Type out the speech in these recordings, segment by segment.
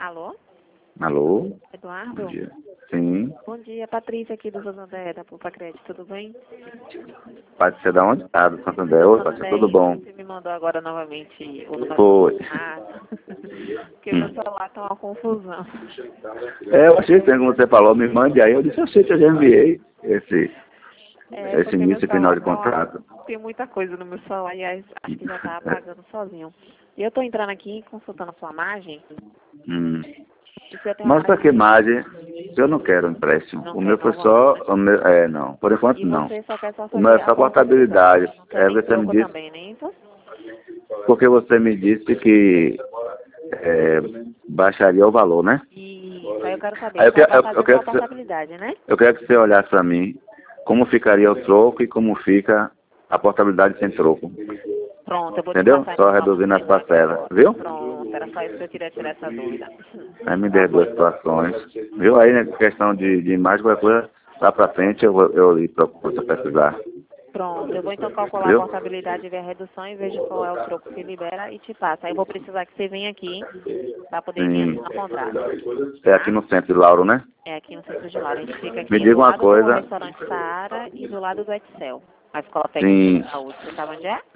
Alô? Alô? Eduardo? Bom dia. Sim. Bom dia, Patrícia aqui do Santander, da Poupa Crédito, tudo bem? Pode ser da onde? Ah, do Santander. Oi, pode ser tudo bom. Você me mandou agora novamente o número Foi. do porque meu celular tá uma confusão. Eu achei estranho como você falou, me mande aí. Eu disse, eu sei que eu já enviei esse Porque meu início e final celular de contrato. tem muita coisa no meu celular e acho que já tá apagando sozinho. E eu tô entrando aqui, consultando a sua margem. E você tem uma Mas pra que margem... margem? Eu não quero empréstimo. Não O quer meu foi novamente, só... né? Não. Por enquanto, E não. você só quer O meu saber é a só portabilidade. portabilidade. Não quer nem Você me troco disse... também, nem isso? Porque você me disse que baixaria o valor, né? Isso, aí eu quero saber, Aí só vai fazer só a portabilidade, né? eu quero que você olhasse para mim como ficaria o troco e como fica a portabilidade sem troco. Pronto, eu vou te Entendeu? passar Só então a reduzindo as notícia aqui parcelas, agora. viu? Pronto, era só isso que eu queria tirar essa dúvida. Aí me Tá dê bom. duas situações. Viu? Aí, né, questão de imagem, qualquer coisa, lá pra frente eu lhe procuro se precisar. Pronto, eu vou então calcular a Viu? portabilidade e ver a redução e vejo qual é o troco que libera e te passa. Aí eu vou precisar que você venha aqui para poder vir Sim. assinar o contrato. É Tá? aqui no centro de Lauro, né? É aqui no centro de Laura. A gente fica Me aqui diga do uma lado do coisa. restaurante Saara e do lado do Excel. A escola técnica Sim. de saúde. Você sabe onde é?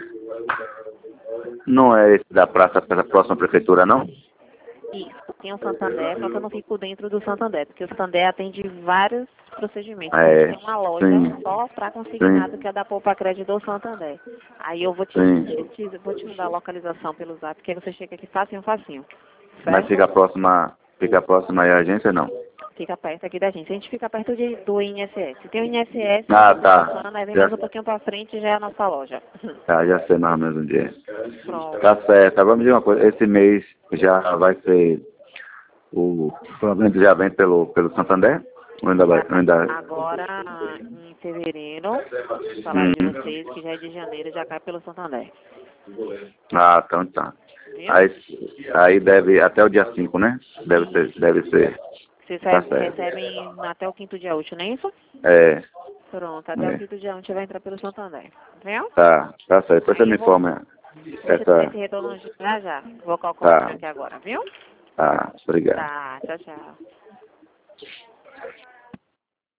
Não é esse da praça da próxima prefeitura, não? Isso, tem o Santander, só que eu não fico dentro do Santander, porque o Santander atende vários procedimentos. A gente É. tem uma loja Sim. só para consignado, Sim. que é da Poupa Crédito do Santander. Aí eu vou Sim. vou te mandar a localização pelo zap, que aí você chega aqui facinho, facinho. Mas Certo? fica próxima aí a agência, não? Fica perto aqui da gente. A gente fica perto do INSS. Tem o INSS, Ah, do tá. Santana, aí vem Já, mais um pouquinho para frente e já é a nossa loja. já sei mais ou menos onde é. Pronto. Tá certo. Agora me diga uma coisa. Esse mês já vai ser o provavelmente já vem pelo Santander? Ou ainda vai? Agora, em fevereiro, o salário de vocês, que já é de janeiro, já cai pelo Santander. Ah, então tá. Viu? Aí deve até o dia 5, né? Deve ser. Vocês Tá certo. recebem até o quinto dia útil, não é isso? É. Pronto, até o quinto dia útil vai entrar pelo Santander. Viu? Tá certo. Depois você Aí me eu vou... informa Deixa eu te dar esse essa. retorno já já. Vou calcular Tá. aqui agora, viu? Tá. Obrigado. Tá, tchau, tchau.